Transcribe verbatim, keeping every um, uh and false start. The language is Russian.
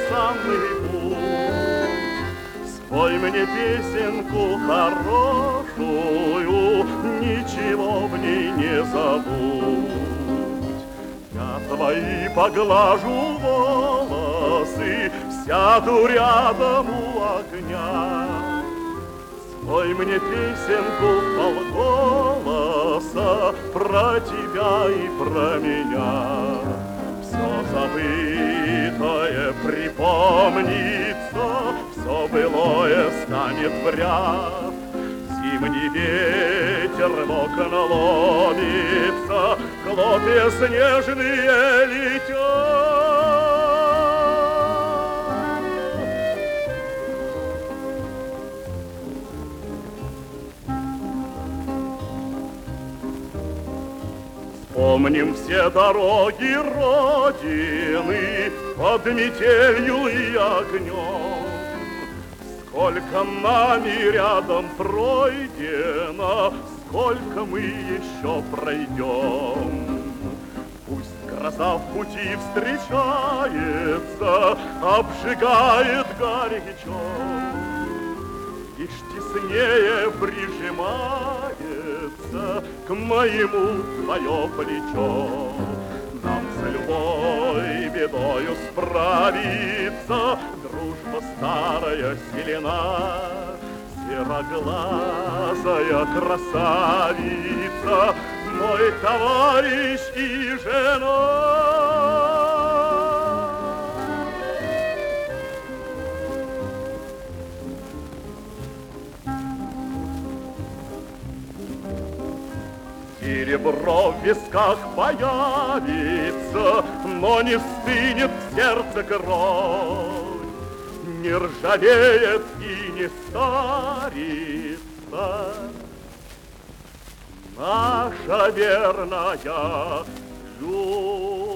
самый путь. Спой мне песенку хорошую, ничего в ней не забудь. Я твои поглажу волосы, сяду рядом у огня. Спой мне песенку полголоса про тебя и про меня. Все забытое припомнится, все былое станет в ряд. Зимний ветер в окна ломится, хлопья снежные летят. Помним все дороги Родины под метелью и огнем. Сколько нами рядом пройдено, сколько мы еще пройдем. Пусть гроза в пути встречается, обжигает горячо, лишь теснее прижимается к моему твое плечо. Нам с любой бедою справиться, дружба старая силена, сероглазая красавица, мой товарищ и жена. Серебро в висках появится, но не стынет в сердце кровь, не ржавеет и не старится наша верная любовь.